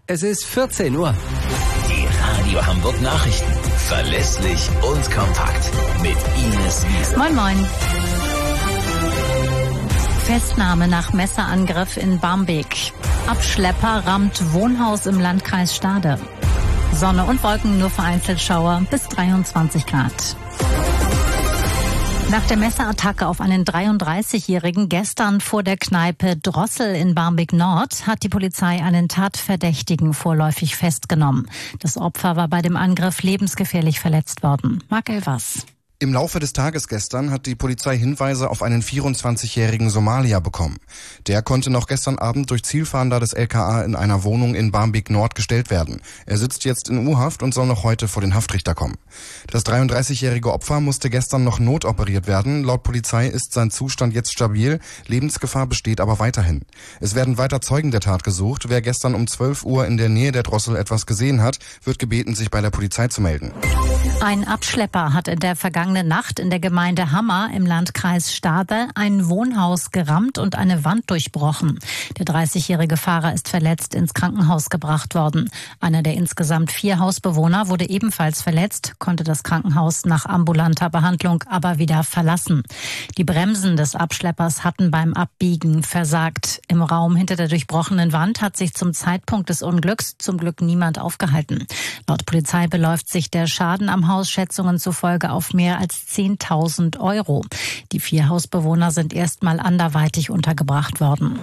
Es ist 14 Uhr. Die Radio Hamburg Nachrichten. Verlässlich und kompakt. Mit Ines Wiesel. Moin, moin. Festnahme nach Messerangriff in Barmbek. Abschlepper rammt Wohnhaus im Landkreis Stade. Sonne und Wolken, nur vereinzelt Schauer, bis 23 Grad. Nach der Messerattacke auf einen 33-Jährigen gestern vor der Kneipe Drossel in Barmbek Nord hat die Polizei einen Tatverdächtigen vorläufig festgenommen. Das Opfer war bei dem Angriff lebensgefährlich verletzt worden. Marc Elvers. Im Laufe des Tages gestern hat die Polizei Hinweise auf einen 24-jährigen Somalier bekommen. Der konnte noch gestern Abend durch Zielfahnder des LKA in einer Wohnung in Barmbek Nord gestellt werden. Er sitzt jetzt in U-Haft und soll noch heute vor den Haftrichter kommen. Das 33-jährige Opfer musste gestern noch notoperiert werden. Laut Polizei ist sein Zustand jetzt stabil. Lebensgefahr besteht aber weiterhin. Es werden weiter Zeugen der Tat gesucht. Wer gestern um 12 Uhr in der Nähe der Drossel etwas gesehen hat, wird gebeten, sich bei der Polizei zu melden. Ein Abschlepper hat in der vergangenen Nacht in der Gemeinde Hammer im Landkreis Stade ein Wohnhaus gerammt und eine Wand durchbrochen. Der 30-jährige Fahrer ist verletzt ins Krankenhaus gebracht worden. Einer der insgesamt 4 Hausbewohner wurde ebenfalls verletzt, konnte das Krankenhaus nach ambulanter Behandlung aber wieder verlassen. Die Bremsen des Abschleppers hatten beim Abbiegen versagt. Im Raum hinter der durchbrochenen Wand hat sich zum Zeitpunkt des Unglücks zum Glück niemand aufgehalten. Laut Polizei beläuft sich der Schaden am Haus Schätzungen zufolge auf mehr als 10.000 €. Die 4 Hausbewohner sind erstmal anderweitig untergebracht worden.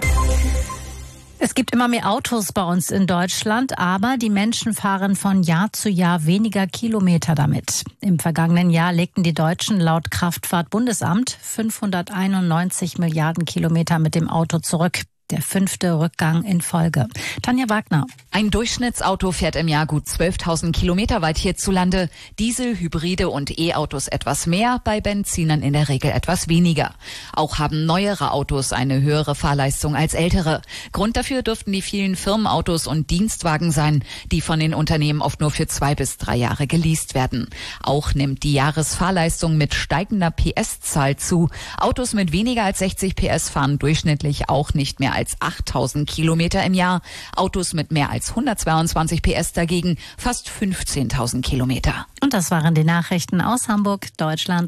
Es gibt immer mehr Autos bei uns in Deutschland, aber die Menschen fahren von Jahr zu Jahr weniger Kilometer damit. Im vergangenen Jahr legten die Deutschen laut Kraftfahrt-Bundesamt 591 Milliarden Kilometer mit dem Auto zurück. Der 5. Rückgang in Folge. Tanja Wagner. Ein Durchschnittsauto fährt im Jahr gut 12.000 Kilometer weit hierzulande. Diesel, Hybride und E-Autos etwas mehr, bei Benzinern in der Regel etwas weniger. Auch haben neuere Autos eine höhere Fahrleistung als ältere. Grund dafür dürften die vielen Firmenautos und Dienstwagen sein, die von den Unternehmen oft nur für 2 bis 3 Jahre geleast werden. Auch nimmt die Jahresfahrleistung mit steigender PS-Zahl zu. Autos mit weniger als 60 PS fahren durchschnittlich auch nicht mehr als 8.000 Kilometer im Jahr. Autos mit mehr als 122 PS dagegen fast 15.000 Kilometer. Und das waren die Nachrichten aus Hamburg, Deutschland.